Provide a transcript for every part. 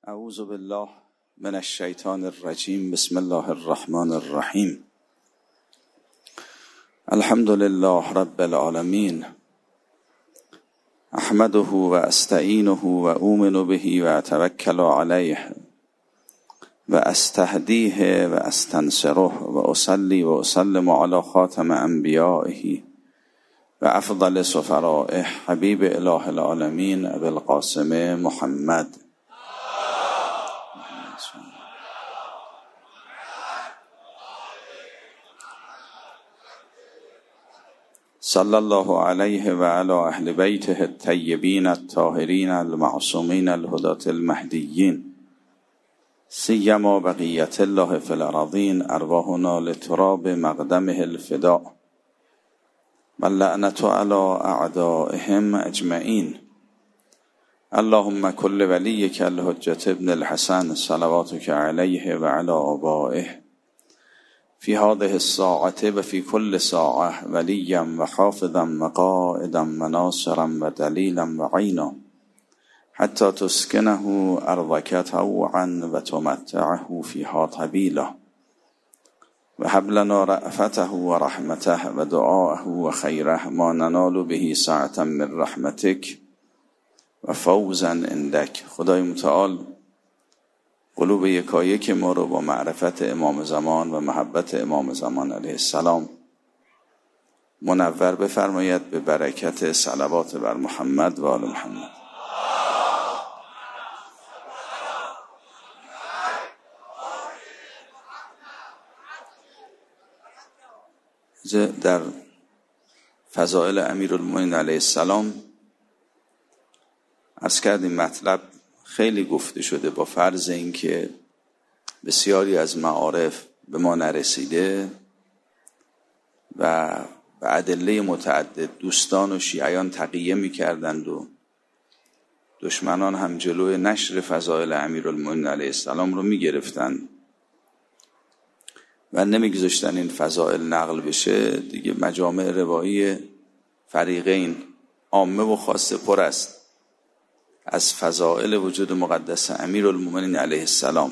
اعوذ بالله من الشیطان الرجیم. بسم الله الرحمن الرحیم. الحمد لله رب العالمین. احمده و استعینه و اؤمن به و اتوکل علیه و استهدیه و استنصره و اصلی و اسلم علی خاتم انبیائه و افضل سفرائه حبیب اله العالمین ابی القاسم محمد. صلی الله علیه و علی اهل بیته الطیبین الطاهرین المعصومین الهداة المهدیین، سیما بقیت الله فی الارضین، ارواحنا لتراب مقدمه الفداء و اللعنة علی اعدائهم اجمعین. اللهم کل ولیک الحجة ابن الحسن صلواتک علیه و علی آبائه فی هذه الساعة و فی کل ساعة ولیا و حافظا و قائدا و ناصرا و دلیلا و عینا حتی تسکنه ارضک طوعا و تمتعه فیها طویلا و هب لنا رأفته و رحمته و دعاءه و خیره ما ننال به سعة من رحمتک و فوزا عندک. خدای متعال قلوب یکایک ما رو با معرفت امام زمان و محبت امام زمان علیه السلام منور بفرماید به برکت صلوات بر محمد و آل محمد. در فضائل امیرالمومنین علیه السلام از کردیم مطلب خیلی گفته شده، با فرض اینکه بسیاری از معارف به ما نرسیده و به ادله متعدد دوستان و شیعیان تقیه می‌کردند و دشمنان هم جلوی نشر فضائل امیرالمومنین علیه السلام رو می‌گرفتند و نمی‌گذاشتن این فضائل نقل بشه. دیگه مجامع روایی فریقین عامه و خاصه پر است از فضائل وجود مقدس امیرالمومنین علیه السلام،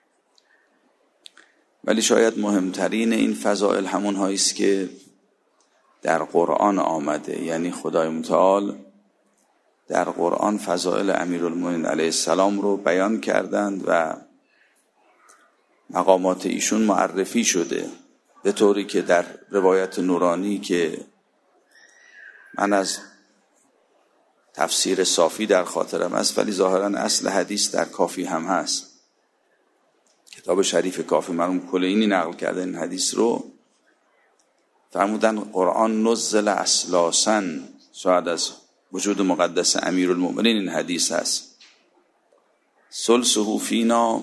ولی شاید مهمترین این فضائل همون هایی است که در قرآن آمده. یعنی خدای متعال در قرآن فضائل امیرالمومنین علیه السلام رو بیان کردند و مقامات ایشون معرفی شده، به طوری که در روایت نورانی که من از تفسیر صافی در خاطرم است ولی ظاهرا اصل حدیث در کافی هم هست، کتاب شریف کافی مرحوم کلینی نقل کرده این حدیث رو، فرمودن قرآن نزل اثلاثا، شاید از وجود مقدس امیرالمومنین این حدیث هست، ثلثه فینا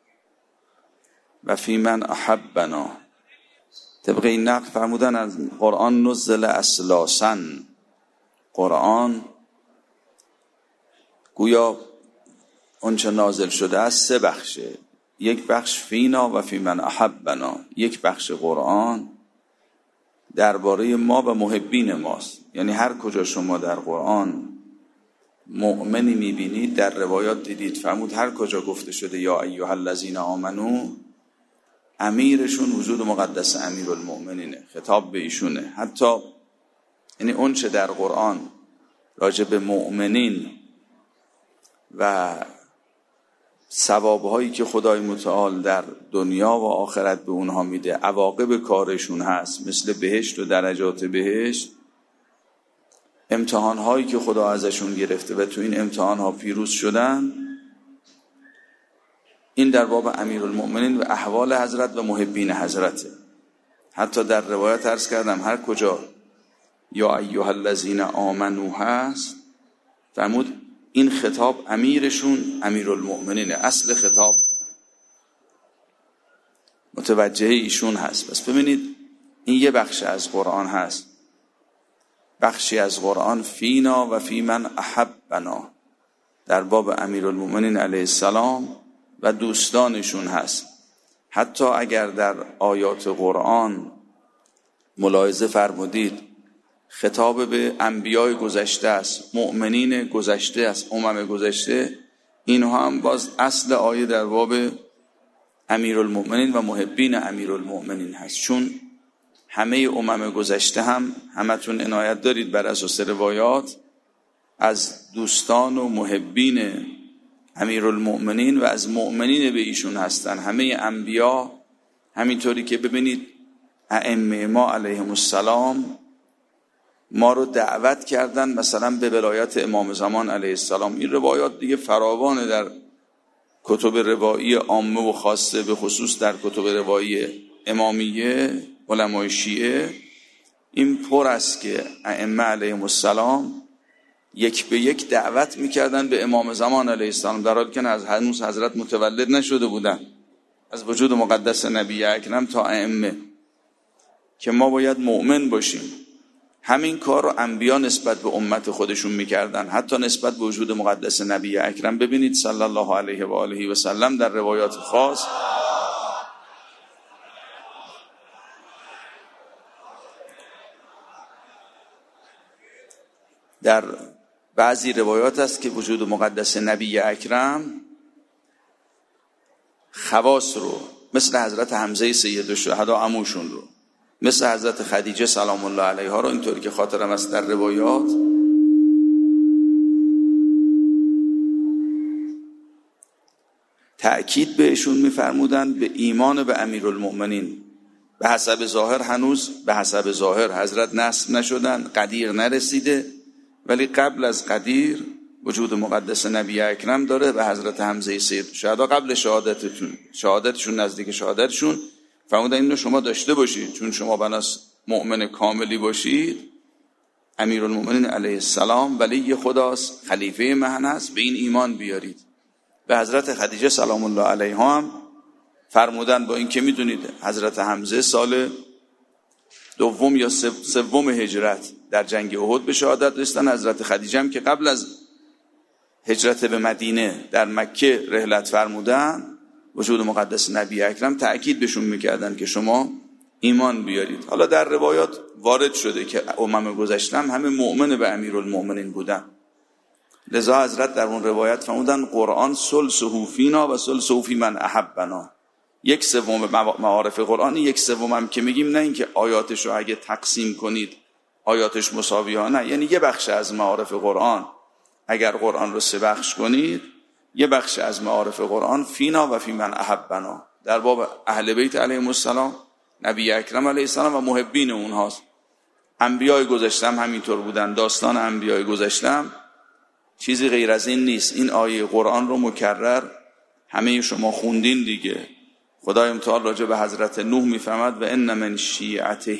و فی من احبنا. طبق این نقل فرمودن از قرآن نزل اثلاثا، قرآن گویا اونچه نازل شده است سه بخشه، یک بخش فینا و فی من احبنا، یک بخش قرآن درباره ما و محبین ماست. یعنی هر کجا شما در قرآن مؤمنی میبینید، در روایات دیدید فرمود هر کجا گفته شده یا ایها الذین آمنو، امیرشون وجود مقدس امیرالمؤمنینه، خطاب به ایشونه. حتی یعنی اون چه در قرآن راجع به مؤمنین و ثوابهایی که خدای متعال در دنیا و آخرت به اونها میده، عواقب کارشون هست، مثل بهشت و درجات بهشت، امتحانهایی که خدا ازشون گرفته و تو این امتحانها پیروز شدن، این در باب امیرالمؤمنین و احوال حضرت و محبین حضرته. حتی در روایت عرض کردم هر کجا یا ایها الذین آمنو هست، فرمود این خطاب امیرشون امیرالمؤمنینه، اصل خطاب متوجه ایشون هست. پس ببینید این یه بخش از قرآن هست، بخشی از قرآن فینا و فی من احبنا در باب امیرالمؤمنین علیه السلام و دوستانشون هست. حتی اگر در آیات قرآن ملاحظه فرمودید خطاب به انبیای گذشته است، مؤمنین گذشته است، امم گذشته، اینها هم باز اصل آیه در باب امیرالمؤمنین و محبین امیرالمؤمنین هست، چون همه امم گذشته هم همتون عنایت دارید بر اساس روایات از دوستان و محبین امیرالمؤمنین و از مؤمنین به ایشون هستن. همه انبیا همینطوری که ببینید ائمه ما علیهم السلام ما رو دعوت کردن مثلا به ولایت امام زمان علیه السلام. این روایات دیگه فراوانه در کتب روایی عامه و خاصه، به خصوص در کتب روایی امامیه علمای شیعه این پر است که ائمه علیهم السلام یک به یک دعوت میکردن به امام زمان علیه السلام، در حالی که هنوز حضرت متولد نشده بودن، از وجود مقدس نبی اکرم تا ائمه، که ما باید مؤمن باشیم. همین کار رو انبیا نسبت به امت خودشون میکردن، حتی نسبت به وجود مقدس نبی اکرم. ببینید صلی الله علیه و آله و سلم در روایات خاص در بعضی روایات است که وجود مقدس نبی اکرم خواص رو مثل حضرت حمزه سید الشهدا عموشون رو، مثل حضرت خدیجه سلام الله علیها رو، اینطوری که خاطرم است در روایات تأکید بهشون می‌فرمودن به ایمان به امیرالمؤمنین. به حسب ظاهر هنوز به حسب ظاهر حضرت نصب نشدن، قدیر نرسیده، ولی قبل از قدیر وجود مقدس نبی اکرم داره. به حضرت حمزه سید الشهدا قبل شهادتشون نزدیک شهادتشون فرمودن اینو شما داشته باشید، چون شما بناس مؤمن کاملی باشید، امیرالمؤمنین علیه السلام ولی خداست، خلیفه مهن است، به این ایمان بیارید. به حضرت خدیجه سلام الله علیها هم فرمودن، با این که میدونید حضرت حمزه سال دوم یا سوم هجرت در جنگ احد به شهادت رسیدن، حضرت خدیجه هم که قبل از هجرت به مدینه در مکه رحلت فرمودن، وجود مقدس نبی اکرم تأکید بهشون میکردن که شما ایمان بیارید. حالا در روایات وارد شده که امم گذشته همه مؤمن به امیرالمؤمنین بودن، لذا حضرت در اون روایت فرمودن قرآن ثلثه فینا و ثلثه فی من احبنا. یک سوم معارف قرآن، یک سوم هم که میگیم نه اینکه آیاتش رو اگه تقسیم کنید آیاتش مساوی ها، نه، یعنی یه بخش از معارف قرآن اگر قرآن رو 3 بخش کنید، یه بخش از معارف قرآن فینا و فی من احبنا در باب اهل بیت علیهم السلام، نبی اکرم علیه السلام و محبین اونهاست. انبیای گذشتم همینطور بودن، داستان انبیای گذشتم چیزی غیر از این نیست. این آیه قرآن رو مکرر همه شما خوندین دیگه. خدای متعال راجع به حضرت نوح میفهمد و ان من شیعته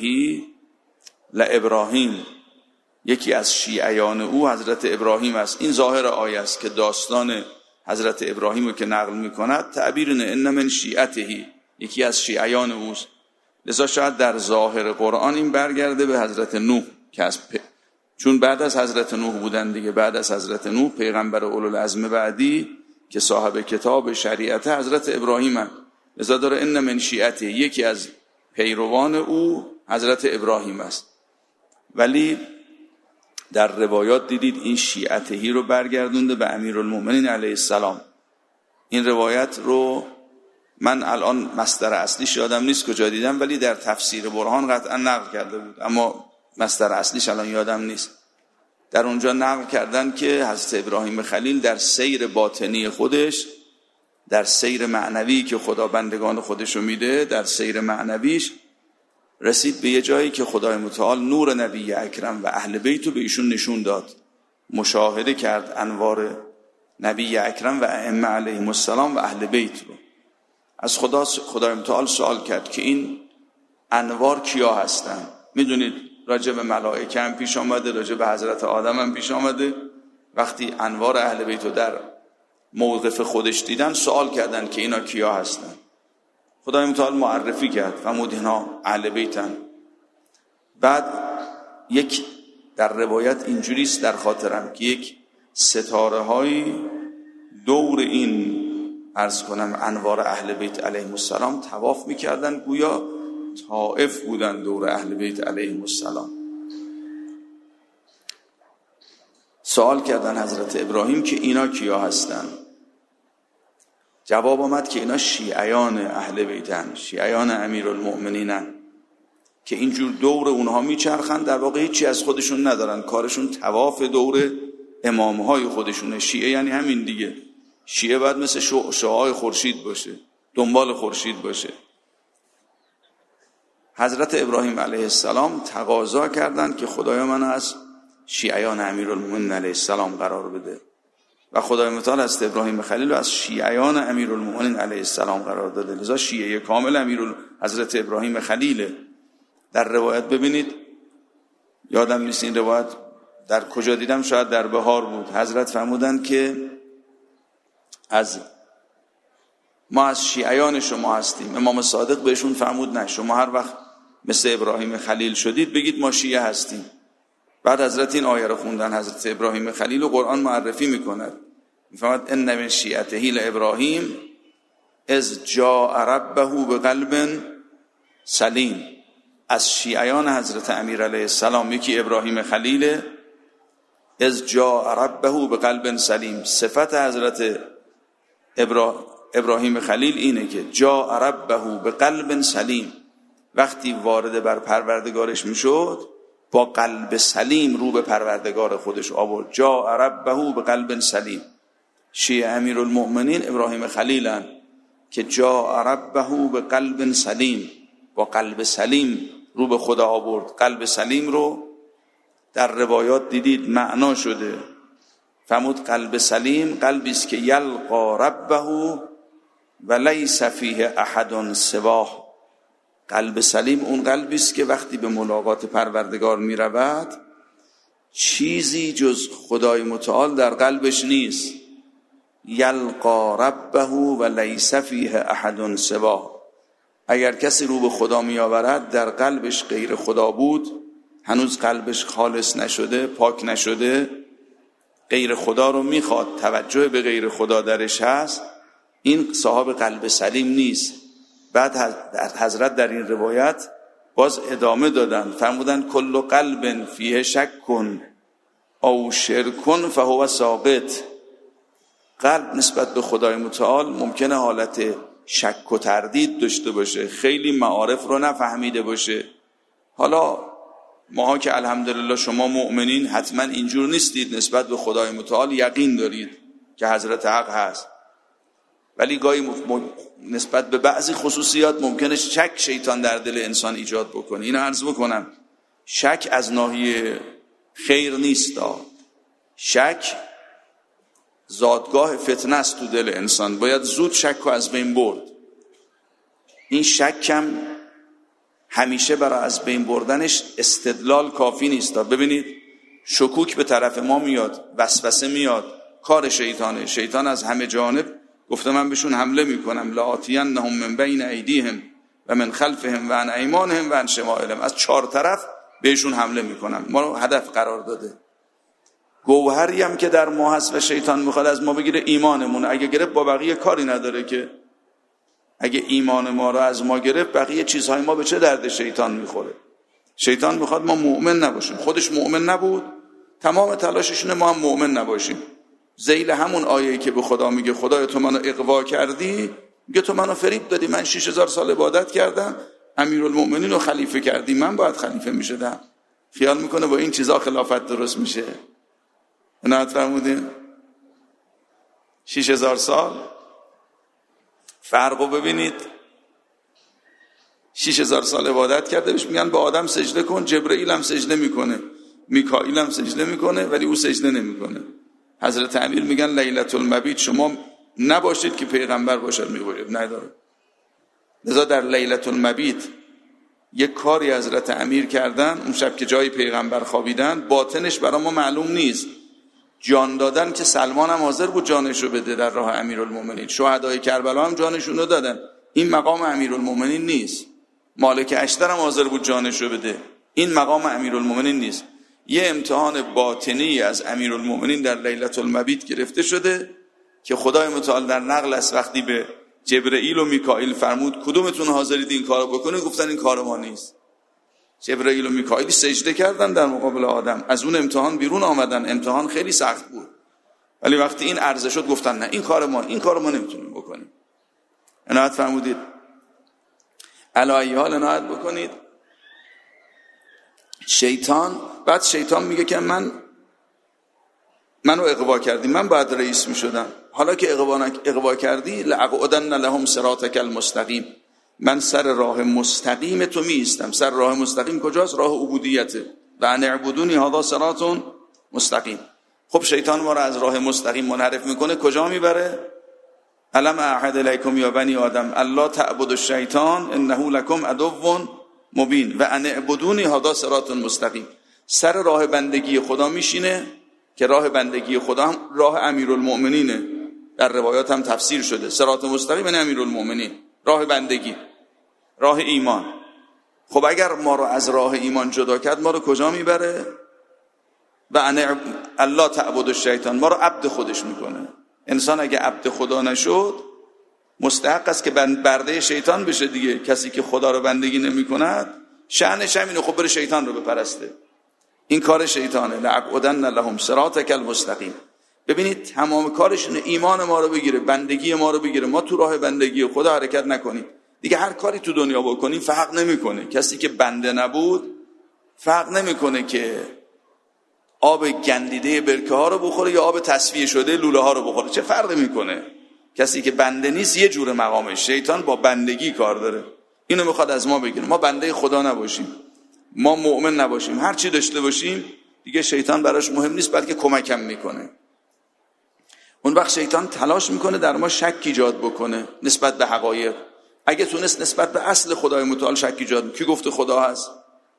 لابراهیم، یکی از شیعیان او حضرت ابراهیم است. این ظاهر آیه است که داستان حضرت ابراهیم رو که نقل میکند تعبیر اینه ان من شیعته، یکی از شیعیان اوست. لذا شاید در ظاهر قرآن این برگرده به حضرت نوح که چون بعد از حضرت نوح بودن دیگه، بعد از حضرت نوح پیغمبر اولوالعزم بعدی که صاحب کتاب شریعت حضرت ابراهیم هم، لذا داره ان من شیعته، یکی از پیروان او حضرت ابراهیم است. ولی در روایات دیدید این شیعتهی رو برگردونده به امیرالمؤمنین علیه السلام. این روایت رو من الان مصدر اصلیش یادم نیست کجا دیدم، ولی در تفسیر برهان قطعا نقل کرده بود، اما مصدر اصلیش الان یادم نیست. در اونجا نقل کردن که حضرت ابراهیم خلیل در سیر باطنی خودش، در سیر معنوی که خدا بندگان خودشو میده، در سیر معنویش رسید به یه جایی که خدای متعال نور نبی اکرم و اهل بیت رو به ایشون نشون داد، مشاهده کرد انوار نبی اکرم و ائمه علیهم السلام و اهل بیت رو. از خدای متعال سوال کرد که این انوار کیا هستن؟ میدونید راجع به ملائکه هم پیش آمده، راجع به حضرت آدم هم پیش آمده. وقتی انوار اهل بیت رو در موقف خودش دیدن سوال کردن که اینا کیا هستن. خدای متعال معرفی کرد فرمود اینا اهل بیتن. بعد یک در روایت اینجوریست در خاطرم که یک ستاره های دور این عرض کنم انوار اهل بیت علیهم السلام طواف میکردن، گویا طائف بودن دور اهل بیت علیهم السلام. سوال کردن حضرت ابراهیم که اینا کیا هستن؟ جواب آمد که اینا شیعیان اهل بیتن، شیعیان امیرالمؤمنینن که اینجور دور اونها میچرخن، در واقع هیچی از خودشون ندارن، کارشون طواف دور امامهای خودشونه. شیعه یعنی همین دیگه. شیعه باید مثل شعاع خورشید باشه، دنبال خورشید باشه. حضرت ابراهیم علیه السلام تقاضا کردند که خدایا من از شیعیان امیرالمؤمنین علیه السلام قرار بده و خدای متعال از ابراهیم خلیل رو از شیعیان امیرالمؤمنین علیه السلام قرار داده. لذا شیعه کامل حضرت ابراهیم خلیله. در روایت ببینید، یادم نیست این روایت در کجا دیدم، شاید در بهار بود، حضرت فرمودند که ما از شیعیان شما هستیم. امام صادق بهشون فرمود نه، شما هر وقت مثل ابراهیم خلیل شدید بگید ما شیعه هستیم. بعد حضرت این آیه رو خوندن. حضرت ابراهیم خلیل و قرآن معرفی میکند، میفرماید ان من شیعته لابراهیم اذ جاء ربه بقلب سلیم. از شیعیان حضرت امیر علیه السلام یکی ابراهیم خلیل، اذ جاء ربه بقلب سلیم. صفت حضرت ابراهیم خلیل اینه که جاء ربه بقلب سلیم، وقتی وارد بر پروردگارش میشد با قلب سلیم رو به پروردگار خودش آورد. جاء ربه بقلب سلیم. شیعه امیرالمؤمنین ابراهیم خلیلن که جاء ربه بقلب سلیم، با قلب سلیم رو به خدا آورد. قلب سلیم رو در روایات دیدید معنا شده، فرمود قلب سلیم قلبی است که یلقا ربه و لیس فیه احد سواه. قلب سلیم اون قلبی است که وقتی به ملاقات پروردگار می رود چیزی جز خدای متعال در قلبش نیست. یلقا ربه و لیس فیه احد سواه. اگر کسی رو به خدا می آورد در قلبش غیر خدا بود، هنوز قلبش خالص نشده، پاک نشده، غیر خدا رو میخواد، توجه به غیر خدا درش هست، این صاحب قلب سلیم نیست. بعد حضرت در این روایت باز ادامه دادن، فرمودن کل قلب فیه شک او شرک فهو ساقط. قلب نسبت به خدای متعال ممکنه حالت شک و تردید داشته باشه، خیلی معارف رو نفهمیده باشه. حالا ماها که الحمدلله شما مؤمنین حتما اینجور نیستید، نسبت به خدای متعال یقین دارید که حضرت حق هست، ولی گاهی نسبت به بعضی خصوصیات ممکنه شک شیطان در دل انسان ایجاد بکنه. اینو عرض بکنم، شک از ناحیه خیر نیست. شک زادگاه فتنه است تو دل انسان، باید زود شک رو از بین برد. این شکم همیشه برای از بین بردنش استدلال کافی نیست. ببینید شکوک به طرف ما میاد، وسوسه میاد، کار شیطانه. شیطان از همه جانب گفته من بهشون حمله میکنم، لآتینهم من بین ایدیهم و من خلفهم و عن ایمانهم و عن شمائلهم. از 4 طرف بهشون حمله میکنم. ما رو هدف قرار داده. گوهری هم که در ما هست و شیطان میخواد از ما بگیره ایمانمون. اگه گرفت با بقیه کاری نداره که. اگه ایمان ما رو از ما گرفت بقیه چیزهای ما به چه درد شیطان میخوره؟ شیطان میخواد ما مؤمن نباشیم. خودش مؤمن نبود، تمام تلاششونه ما هم مؤمن نباشیم. ذیل همون آیه‌ای که به خدا میگه خدای تو منو اغوا کردی، میگه تو منو فریب دادی، من 6000 سال عبادت کردم، امیرالمؤمنین رو خلیفه کردی، من باید خلیفه میشدم. خیال میکنه با این چیزا خلافت درست میشه. عنایت فرمودین 6000 سال فرقو ببینید. 6000 سال عبادت کرده، بهش میگن به آدم سجده کن، جبرئیل هم سجده میکنه، میکائیل هم سجده میکنه، ولی او سجده نمیکنه. حضرت امیر میگن لیلة المبیت شما نباشید که پیغمبر باشد، میگوید نداره. لذا در لیلة المبیت یک کاری حضرت امیر کردن، اون شب که جای پیغمبر خوابیدن، باطنش برای ما معلوم نیست. جان دادن که سلمان هم حاضر بود جانشو بده در راه امیرالمومنین، شهدای کربلا هم جانشونو دادن. این مقام امیرالمومنین نیست. مالک اشتر هم حاضر بود جانشو بده، این مقام امیرالمومنین نیست. یه امتحان باطنی از امیرالمومنین در لیلة المبیت گرفته شده که خدای متعال در نقل است وقتی به جبرئیل و میکائیل فرمود کدومتون حاضرید این کارو بکنید، گفتن این کار ما نیست. جبرئیل و میکائیل سجده کردن در مقابل آدم، از اون امتحان بیرون آمدن. امتحان خیلی سخت بود، ولی وقتی این عرضه شد گفتن نه این کار ما نمیتونیم بکنیم. عنایت فرمودید. علی حال عنایت بکنید. بعد شیطان میگه که منو اغوا کردی، من باید رئیس میشدم، حالا که اغوا کردی لأقعدن لهم صراطک المستقیم، من سر راه مستقیم تو میستم. سر راه مستقیم کجاست؟ راه عبودیته. و ان اعبدونی هذا صراط مستقیم. خب شیطان ما رو از راه مستقیم منحرف میکنه، کجا میبره؟ الم اعهد الیکم یا بنی آدم الا تعبدوا الشیطان انه لکم عدو مبین و ان اعبدونی هذا صراط مستقیم. سر راه بندگی خدا میشینه که راه بندگی خدا هم راه امیرالمؤمنینه، در روایات هم تفسیر شده. صراط مستقیم یعنی امیرالمؤمنین، راه بندگی، راه ایمان. خب اگر ما رو از راه ایمان جدا کرد، ما رو کجا میبره؟ و ان الله تعبد الشیطان، ما رو عبد خودش میکنه. انسان اگه عبد خدا نشد مستحق است که برده شیطان بشه دیگه. کسی که خدا رو بندگی نمیکند شأنش همینه، خب بره شیطان رو بپرسته. این کار شیطانه. لأقعدن لهم صراطک المستقیم. ببینید تمام کارشونه ایمان ما رو بگیره، بندگی ما رو بگیره، ما تو راه بندگی خدا حرکت نکنیم دیگه. هر کاری تو دنیا بکنیم فرق نمیکنه. کسی که بنده نبود فرق نمیکنه که آب گندیده برکه ها رو بخوره یا آب تصفیه شده لوله ها رو بخوره، چه فرقی میکنه؟ کسی که بنده نیست یه جور مقامش. شیطان با بندگی کار داره، اینو میخواد از ما بگیره. ما بنده خدا نباشیم، ما مؤمن نباشیم، هر چی داشته باشیم دیگه شیطان براش مهم نیست، بلکه کمکم میکنه. اون وقت شیطان تلاش میکنه در ما شک ایجاد بکنه نسبت به حقایق. اگه تونست نسبت به اصل خدای متعال شک ایجاد، کی گفته خدا هست؟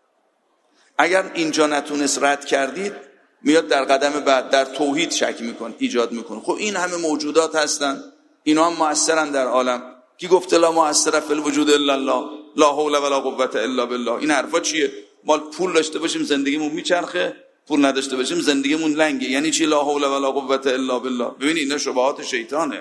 اگر اینجا نتونست رد کردید، میاد در قدم بعد در توحید شک ایجاد میکنه. خب این همه موجودات هستن، اینا هم مؤثرن در عالم. کی گفته لا مؤثر فی الوجود الا الله، لا حول ولا قوة الا بالله؟ این حرفا چیه؟ ما پول داشته باشیم زندگیمون میچرخه، پول نداشته باشیم زندگیمون لنگه. یعنی چی لا حول ولا قوة الا بالله؟ ببین اینا شبهات شیطانه.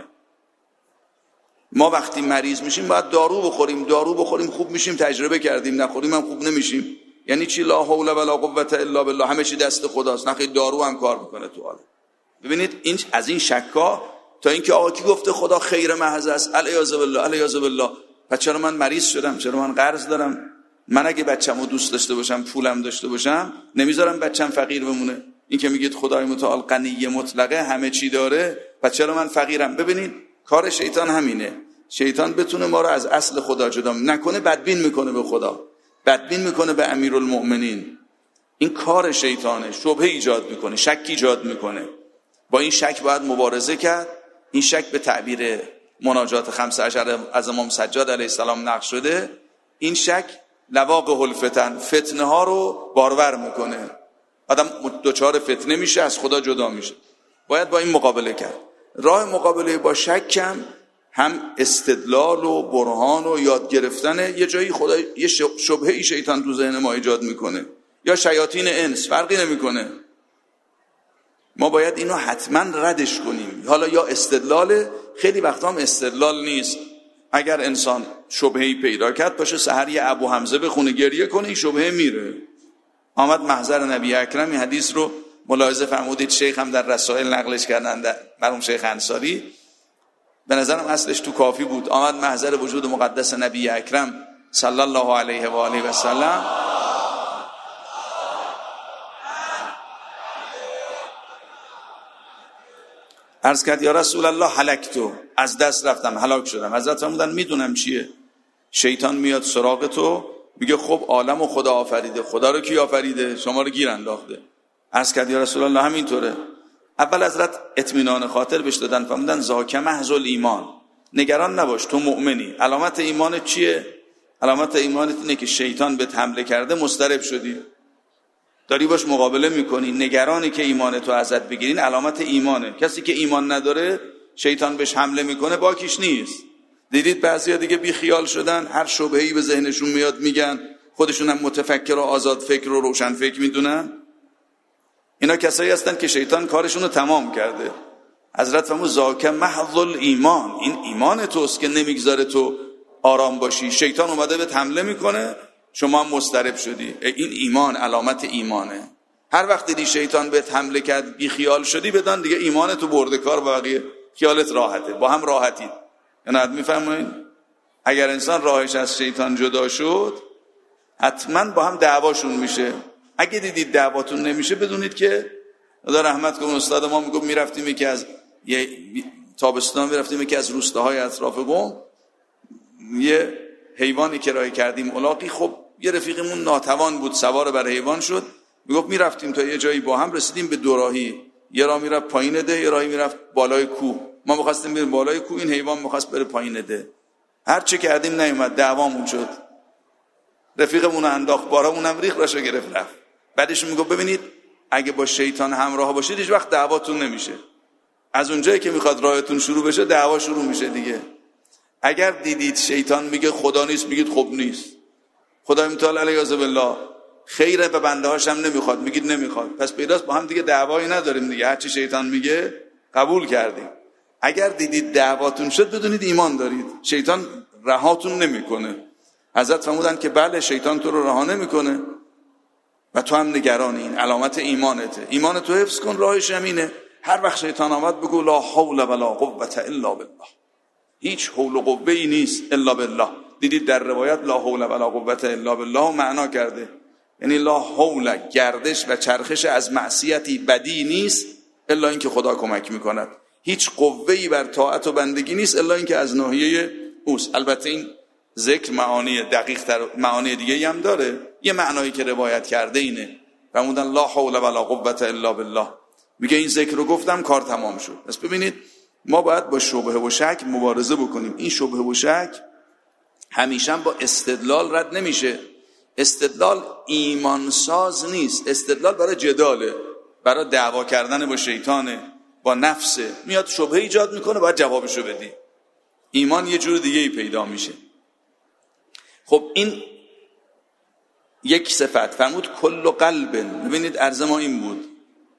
ما وقتی مریض میشیم باید دارو بخوریم خوب میشیم، تجربه کردیم، نخوریم هم خوب نمیشیم. یعنی چی لا حول ولا قوة الا بالله؟ همه چی دست خداست، نخیر دارو هم کار میکنه تو حال. ببینید این از این شکا تا اینکه آقا کی گفته خدا خیر محض است، الیاذ بالله. پس چرا من مریض شدم؟ چرا من قرض دارم؟ من اگه بچه‌مو دوست داشته باشم، پولم داشته باشم، نمیذارم بچه‌م فقیر بمونه. این که میگید خدای متعال غنی مطلقه، همه چی داره، پس چرا من فقیرم؟ ببینید کار شیطان همینه. شیطان بتونه ما رو از اصل خدا جدا نکنه، بدبین میکنه به خدا، بدبین میکنه به امیرالمؤمنین. این کار شیطانه. شبهه ایجاد میکنه، شک ایجاد میکنه. با این شک باید مبارزه کرد. این شک به تعبیر مناجات 15 از امام سجاد علیه السلام نقل شده. این شک لواقه الفتن، فتنه ها رو بارور میکنه. آدم دوچار فتنه میشه، از خدا جدا میشه. باید با این مقابله کرد. راه مقابله با شک هم استدلال و برهان و یاد گرفتن. یه جایی خدا یه شبهه شیطان تو ذهن ما ایجاد میکنه، یا شیاطین انس، فرقی نمیکنه. ما باید اینو حتما ردش کنیم. حالا یا استدلال، خیلی وقتا هم استدلال نیست. اگر انسان شبهه‌ای پیدا کرد، پاشه سحر یه ابو حمزه بخونه، گریه کنه، این شبهه میره. آمد محضر نبی اکرم، این حدیث رو ملاحظه فرمودید، شیخ هم در رسائل نقلش کردن، در مرحوم شیخ انصاری. به نظرم اصلش تو کافی بود. آمد محضر وجود مقدس نبی اکرم صلی الله علیه و آله و سلم، عرض کرد یا رسول الله هلکتو، از دست رفتم، هلاک شدم. حضرت فرمودن میدونم چیه. شیطان میاد سراغ تو، میگه خب عالمو خدا آفریده، خدا رو کی آفریده؟ شما رو گیر انداخته. عرض کرد یا رسول الله همینطوره. اول حضرت اطمینان خاطر بهش دادن، فرمودن ذاک محض الایمان، نگران نباش، تو مؤمنی. علامت ایمانت چیه؟ علامت ایمانت اینه که شیطان بهت حمله کرده، مضطرب شدی، داری باش مقابله میکنی، نگرانی که ایمانتو ازت بگیرین، علامت ایمانه. کسی که ایمان نداره شیطان بهش حمله میکنه، باکیش نیست. دیدید بعضیا دیگه بی خیال شدن، هر شبهه‌ای به ذهنشون میاد میگن، خودشون هم متفکر و آزاد فکر و روشن فکر میدونن. اینا کسایی هستن که شیطان کارشون رو تمام کرده. حضرت فرمود ذاک محض الایمان، این ایمان توست که نمیگذاره تو آرام باشی. شیطان اومده بهت حمله میکنه، شما هم مضطرب شدی. این ایمان علامت ایمانه. هر وقت دیدی شیطان بهت حمله کرد، بی خیال شدی، بدان دیگه ایمانتو برده کار، بقیه خیالت راحته، با هم راحتید. یعنی میفهمین اگر انسان راهش از شیطان جدا شد حتما با هم دعواشون میشه. اگه دیدید دعواتون نمیشه بدونید که خدا رحمت کنه استاد ما میگفت میرفتیم یکی از تابستان میرفتیم یکی از روستاهای اطراف قم، یه حیوانی کرایه کردیم الاغی. خب یه رفیقمون ناتوان بود سوار بر حیوان شد، میگفت میرفتیم تا یه جایی با هم رسیدیم به دوراهی، یه راه میرفت پایین ده یه راهی میرفت بالای کوه. ما می‌خواستیم بریم بالای کوه، این حیوان می‌خواست بره پایین ده. هر چه کردیم نیومد، دعوامون شد. رفیقمون انداخت بارامونم ریخ راشو گرفت رفت. بعدش میگفت ببینید اگه با شیطان همراه باشید هیچ وقت دعواتون نمیشه. از اونجایی که میخواد راهتون شروع بشه دعوا شروع میشه دیگه. اگر دیدید شیطان میگه خدا نیست میگید خب نیست، خدای متعال علیاذ بالله خیره و بنده هاش هم نمیخواد میگید نمیخواد، پس پیداست با هم دیگه دعوایی نداریم دیگه، هر چی شیطان میگه قبول کردیم. اگر دیدید دعواتون شد بدونید ایمان دارید، شیطان رهاتون نمیکنه. حضرت فرمودن که بله شیطان تو رو رها نمیکنه و تو هم نگران، این علامت ایمانته. ایمان تو حفظ کن، راهش همینه. هر وقت شیطان آمد بگو لا حول ولا قوة الا بالله، هیچ حول و قوه‌ای نیست الا بالله. دیدید در روایت لا حول ولا قوة الا بالله معنا کرده، یعنی لا حول گردش و چرخش از معصیتی بدی نیست الا اینکه خدا کمک میکند، هیچ قوه‌ای بر طاعت و بندگی نیست الا اینکه از ناحیه اوست. البته این ذکر معانی دقیق تر معانی دیگه هم داره. یه معنایی که روایت کرده اینه، فرمودن لا حول ولا قوة الا بالله، میگه این ذکر رو گفتم کار تمام شد. پس ببینید ما باید با شبهه و شک مبارزه بکنیم. این شبهه و شک همیشه با استدلال رد نمیشه. استدلال ایمان ساز نیست، استدلال برای جداله، برای دعوا کردن با شیطانه، با نفسه. میاد شبهه ایجاد میکنه باید جوابشو بدی. ایمان یه جور دیگه ای پیدا میشه. خب این یک صفت. فرمود کل قلب. ببینید عرض ما این بود،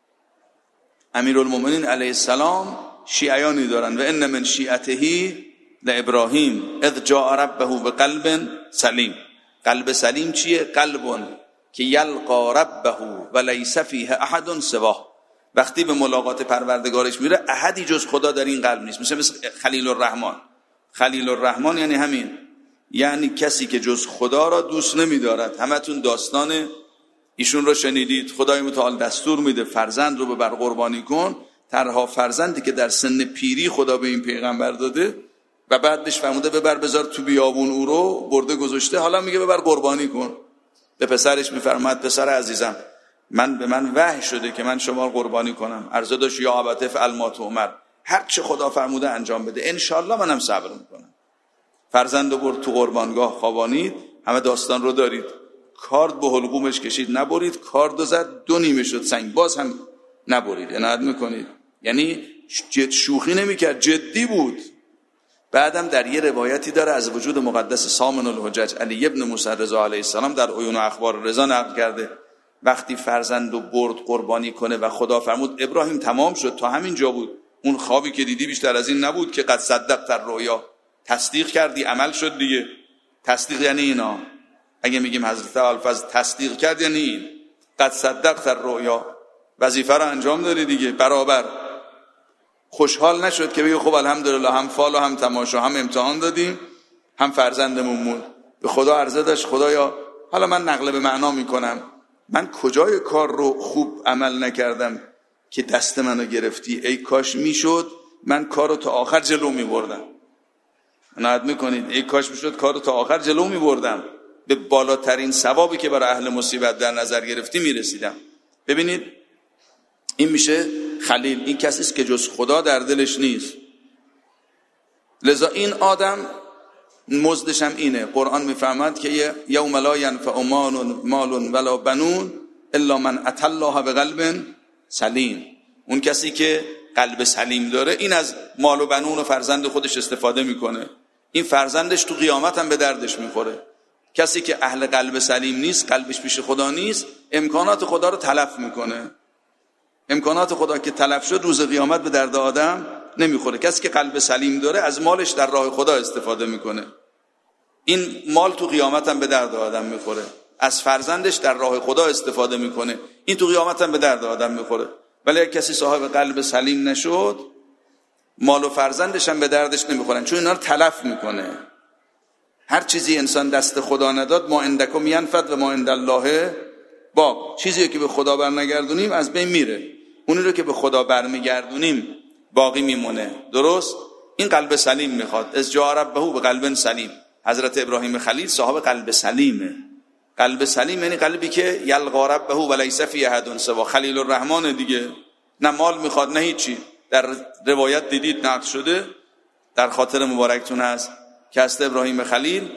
امیرالمومنین علیه السلام شیعیانی دارن و ان من شیعته لابراهیم اذ جاء ربه بقلب سلیم. قلب سلیم چیه؟ قلب که یلقا ربه و لیس فیه احد سواه. وقتی به ملاقات پروردگارش میره احدی جز خدا در این قلب نیست. مثل خلیل الرحمن. خلیل الرحمن یعنی همین، یعنی کسی که جز خدا را دوست نمی‌دارد. همتون داستان ایشون رو شنیدید. خدای متعال دستور میده فرزند رو ببر قربانی کن، تنها فرزندی که در سن پیری خدا به این پیغمبر داده و بعدش فرموده ببر بذار تو بیابون، او رو برده گذاشته، حالا میگه ببر قربانی کن. به پسرش میفرماد پسر عزیزم به من وحی شده که من شما قربانی کنم. عرضه داشت یا ابت افعل ما تؤمر، هر چه خدا فرموده انجام بده، انشالله منم صبر میکنم. فرزند رو برد تو قربانگاه خوابانید. همه داستان رو دارید. کارد به حلقومش کشید نبرید، کارد زد 2 نیمه شد سنگ، باز هم نبرید. عنایت میکنید، یعنی شوخی نمیکرد، جدی بود. بعدم در یه روایتی داره از وجود مقدس سامن الحجج علی ابن موسی رضا علیه السلام در عیون و اخبار رضا نقل کرده، وقتی فرزند رو برد قربانی کنه و خدا فرمود ابراهیم تمام شد، تا همین جا بود، اون خوابی که دیدی بیشتر از این نبود که قد صدقت الرؤیا، تصدیق کردی، عمل شد دیگه. تصدیق یعنی اینا. اگه میگیم حضرت الفاظ تصدیق کرد یعنی این قد صدقت الرؤیا، وظیفه رو انجام دادی دیگه برابر. خوشحال نشد که بگه خب الحمدلله هم فال و هم تماشا، هم امتحان دادیم هم فرزندمون موند. به خدا عرضه داشت خدایا حالا من نقل به معنا میکنم، من کجای کار رو خوب عمل نکردم که دست منو گرفتی؟ ای کاش میشد من کار رو تا آخر جلو میبردم. عنایت میکنید؟ ای کاش میشد کار رو تا آخر جلو میبردم، به بالاترین ثوابی که برای اهل مصیبت در نظر گرفتی میرسیدم. ببینید این میشه خلیل. این کسی است که جز خدا در دلش نیست. لذا این آدم مزدش هم اینه. قرآن میفهمد که یوم لا ینفع مال ولا بنون الا من اتى الله بقلب سلیم. اون کسی که قلب سلیم داره این از مال و بنون و فرزند خودش استفاده میکنه، این فرزندش تو قیامت هم به دردش میخوره. کسی که اهل قلب سلیم نیست، قلبش پیش خدا نیست، امکانات خدا رو تلف میکنه. امکانات خدا که تلف شد روز قیامت به درد آدم نمیخوره. کسی که قلب سلیم داره از مالش در راه خدا استفاده میکنه، این مال تو قیامت هم به درد آدم میخوره. از فرزندش در راه خدا استفاده میکنه، این تو قیامت هم به درد آدم میخوره. ولی اگه کسی صاحب قلب سلیم نشد، مال و فرزندش هم به دردش نمیخورن، چون اینا رو تلف میکنه. هر چیزی انسان دست خدا نداد ما عندکم ینفد و ما عند الله باق. چیزی که به خدا برنگردونیم از بین میره، اونی رو که به خدا برمیگردونیم باقی میمونه. درست؟ این قلب سلیم میخواد. از جاء ربه به قلب سلیم. حضرت ابراهیم خلیل صاحب قلب سلیمه. قلب سلیم یعنی قلبی که یلقا ربه و لیس فی احد سوا. خلیل الرحمن دیگه، نه مال میخواد نه هیچی. در روایت دیدید نقل شده، در خاطر مبارکتون هست که حضرت ابراهیم خلیل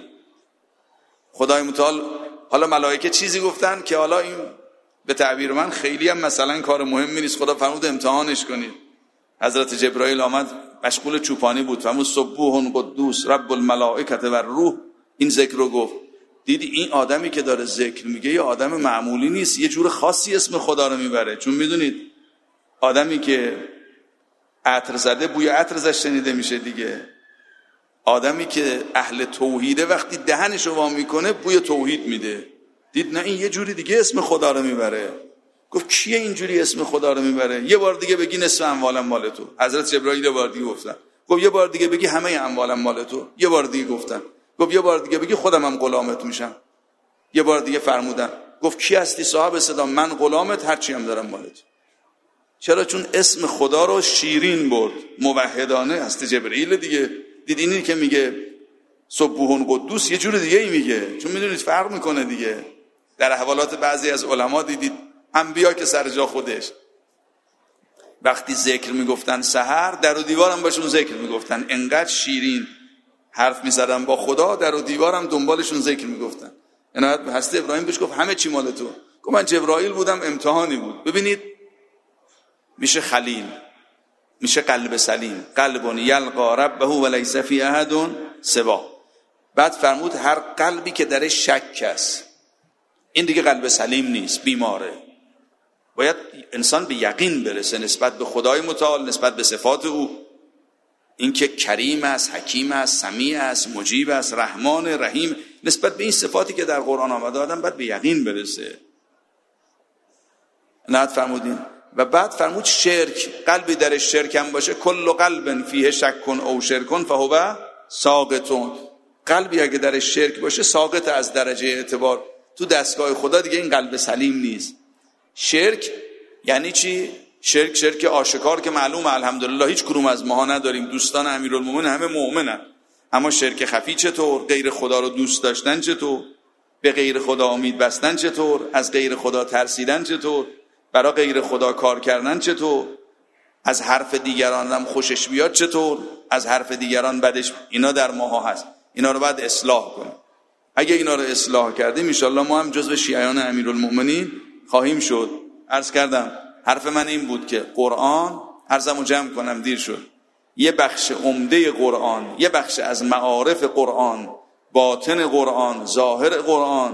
خدای متعال، حالا ملائکه چیزی گفتن که حالا این به تعبیر من خیلی هم مثلا کار مهمی نیست، خدا فرمود امتحانش کنید. حضرت جبرائیل آمد مشغول چوپانی بود، فرمود سبوح قدوس رب الملائکه و الروح، این ذکر رو گفت. دیدی این آدمی که داره ذکر میگه یه آدم معمولی نیست، یه جور خاصی اسم خدا رو میبره. چون میدونید آدمی که عطر زده بوی عطر ازش شنیده میشه دیگه. آدمی که اهل توحیده وقتی دهنش رو وا میکنه بوی توحید میده. دید نه این یه جوری دیگه اسم خدا رو میبره. گفت کیه اینجوری اسم خدا رو میبره؟ یه بار دیگه بگی نصف اموالم مال تو. حضرت جبرائیل یه بار دیگه گفتن. گفت یه بار دیگه بگی همه اموالم مال تو. یه بار دیگه گفتن. گفت یه بار دیگه بگی خودم هم غلامت میشم. یه بار دیگه فرمودن. گفت کی هستی صاحب صدا؟ من غلامت، هرچی هم دارم مال تو. چرا؟ چون اسم خدا رو شیرین برد، موحدانه. هست جبرائیل دیگه. دیدینی که میگه سبوح قدوس یه جور دیگه ای میگه، چون میدونید فرق میکنه دیگه. در احوالات بعضی از علما دیدید انبیا که سر جا خودش وقتی ذکر میگفتن سحر در و دیوارم باشون ذکر میگفتن، انقدر شیرین حرف میزدن با خدا، در و دیوارم دنبالشون ذکر میگفتن. عنایت به حضرت ابراهیم بهش گفت همه چی مال تو. گفت من جبرائیل بودم، امتحانی بود. ببینید میشه خلیل، میشه قلب سلیم، قلب یلقا ربه و لیس فی احد سوا. بعد فرمود هر قلبی که در شک است، این دیگه قلب سلیم نیست، بیماره. باید انسان به یقین برسه نسبت به خدای متعال، نسبت به صفات او، اینکه کریم است، حکیم است، سمیع است، مجیب است، رحمان، رحیم. نسبت به این صفاتی که در قرآن آمده آدم باید به یقین برسه. نه فرمودین و بعد فرمود شرک، قلبی در شرک هم باشه، کل قلب فیه شک او شرک فهو ساقط. قلبی اگه در شرک باشه ساقط از درجه اعتبار، تو دستگاه خدا دیگه این قلب سلیم نیست. شرک یعنی چی؟ شرک آشکار که معلومه الحمدلله هیچ کدوم از ماها نداریم. دوستان امیرالمومنین همه مؤمنن. اما شرک خفی چطور؟ غیر خدا رو دوست داشتن چطور؟ به غیر خدا امید بستن چطور؟ از غیر خدا ترسیدن چطور؟ برای غیر خدا کار کردن چطور؟ از حرف دیگران هم خوشش بیاد چطور؟ از حرف دیگران بدش. اینا در ماها هست، اینا رو باید اصلاح کنیم. اگه اینا رو اصلاح کردیم ان شاءالله ما هم جزو شیعیان امیرالمومنین خواهیم شد. عرض کردم حرف من این بود که قرآن، عرضمو جمع کنم دیر شد، یه بخش عمده قرآن، یه بخش از معارف قرآن، باطن قرآن، ظاهر قرآن،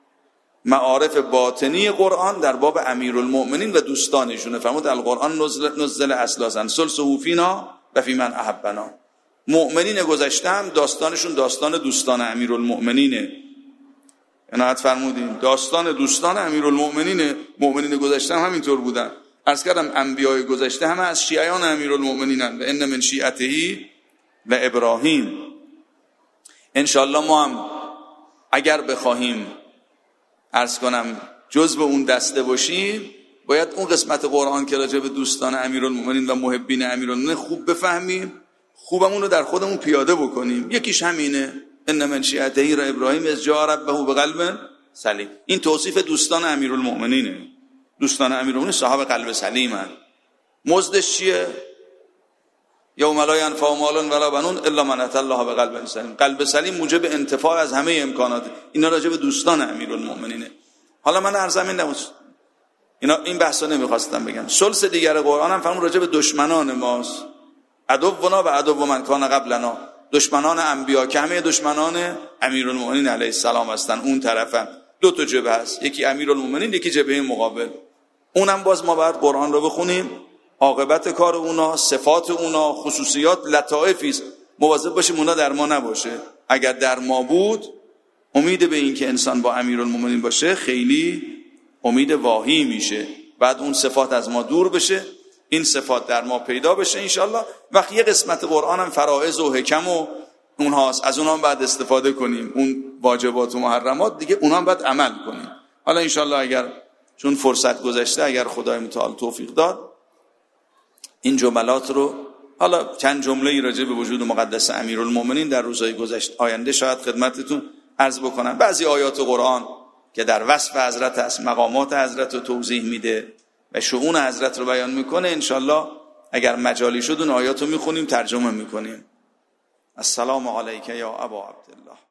معارف باطنی قرآن در باب امیرالمؤمنین و دوستانشونه. فرمود القرآن نزل اسلاسا سلسه فینا و فی من احبنا. مؤمنین گذشته هم داستانشون داستان دوستان امیرالمؤمنینه. عنایت فرمودین داستان دوستان امیرالمؤمنینه. مؤمنین گذشته هم همینطور بودن. عرض کردم انبیای گذشته همه از شیعیان امیرالمؤمنینن. و ان من شیعته و ابراهیم. انشالله ما هم اگر بخواهیم عرض کنم جزء اون دسته باشیم، باید اون قسمت قرآن که راجع به دوستان امیرالمؤمنین و محبین امیرالمؤمنین خوب بفهمیم، خوبمون رو در خودمون پیاده بکنیم. یکیش همینه، ان من شیعته و ابراهیم از جاء ربه بقلب سلیم. این توصیف دوستان امیرالمؤمنینه. دوستان امیرالمؤمنین صاحب قلب سلیمن. مزدش چیه؟ یوم لا ینفع مال ولا بنون الا من اتى الله بقلب سلیم. قلب سلیم موجب انتفاع از همه امکانات. اینا راجع به دوستان امیرالمؤمنینه. حالا من عرضم این نبود، این بحثا نمیخواستم بگم. ثلث دیگر قرآن هم فرمود راجع به دشمنان ماست. عدونا و عدو من کان قبلنا. دشمنان انبیا که همه دشمنان امیرالمؤمنین علیه السلام هستن. اون طرفم دو تا جبهه هست، یکی امیرالمؤمنین، یکی جبهه مقابل. اونم باز ما باید قرآن رو بخونیم، عاقبت کار اونا، صفات اونا، خصوصیات، لطائفی است. مواظب باشیم اونا در ما نباشه. اگر در ما بود، امید به این که انسان با امیرالمؤمنین باشه خیلی امید واهی میشه. بعد اون صفات از ما دور بشه، این صفات در ما پیدا بشه انشالله. وقتی یه قسمت قرآن هم فرائض و حکم و اونهاست، از اونها بعد استفاده کنیم. اون واجبات و محرمات دیگه اونها بعد عمل کنیم. حالا انشالله اگر چون فرصت گذشته، اگر خدای متعال توفیق داد این جملات رو، حالا چند جمله راجع به وجود مقدس امیرالمومنین در روزهای گذشته آینده شاید خدمتتون عرض بکنم. بعضی آیات قرآن که در وصف حضرت است، مقامات حضرت رو توضیح میده و شؤون حضرت رو بیان میکنه، انشالله اگر مجالی شد اون آیات رو میخونیم، ترجمه میکنیم. السلام علیک یا ابا عبدالله.